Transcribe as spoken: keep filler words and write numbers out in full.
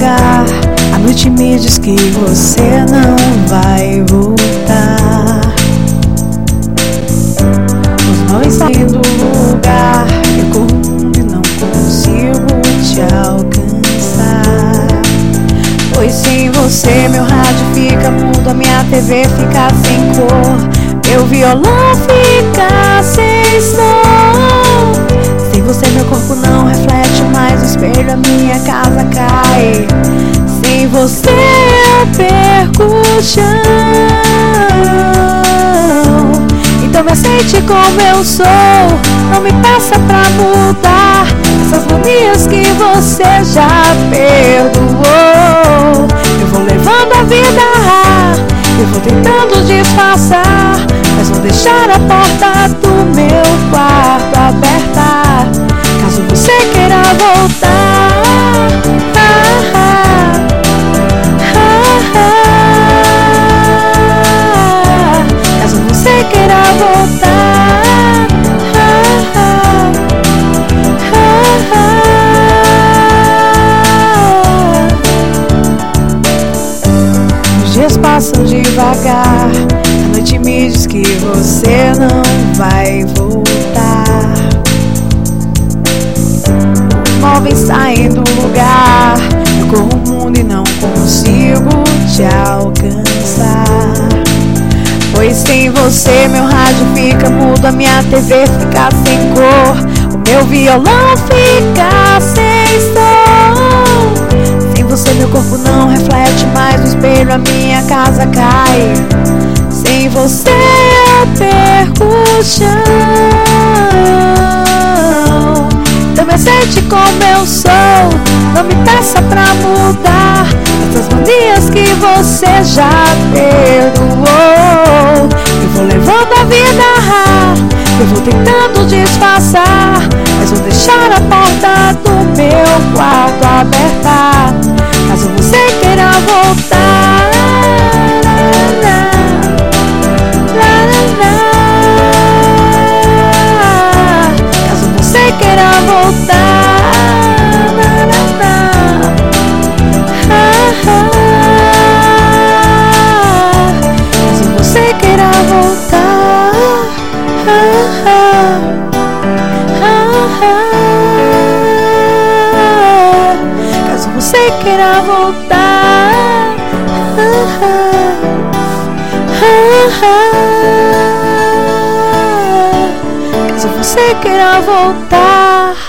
lugar. A noite me diz que você não vai voltar. Os móveis saem do lugar, eu corro e não consigo te alcançar. Pois sem você meu rádio fica mudo, a minha T V fica sem cor, meu violão fica sem som. Sem você meu corpo não reflete mais o espelho, a minha casa cai. Sem você eu perco o chão. Então me aceite como eu sou, não me peça pra mudar essas manias que você já perdoou. Eu vou levando a vida, eu vou tentando disfarçar, mas vou deixar a porta do meu quarto aberta, caso você queira voltar. Ah, ah, ah, ah, caso você queira voltar. Ah, ah, ah, ah. Os dias passam devagar, a noite me diz que você não vai voltar. Os móveis saem do lugar, eu corro o mundo e não consigo te alcançar. Pois sem você meu rádio fica mudo, a minha T V fica sem cor, o meu violão fica sem som. Sem você meu corpo não reflete mais o espelho, a minha casa cai. Sem você eu perco o chão. Então me aceite como eu sou, não me peça pra mudar essas manias que você já perdoou. Eu vou levando a vida, eu vou tentando disfarçar, mas vou deixar a porta do meu quarto aberta, caso você queira voltar. Caso você queira voltar. Caso você queira voltar. Caso você queira voltar. Caso você queira voltar.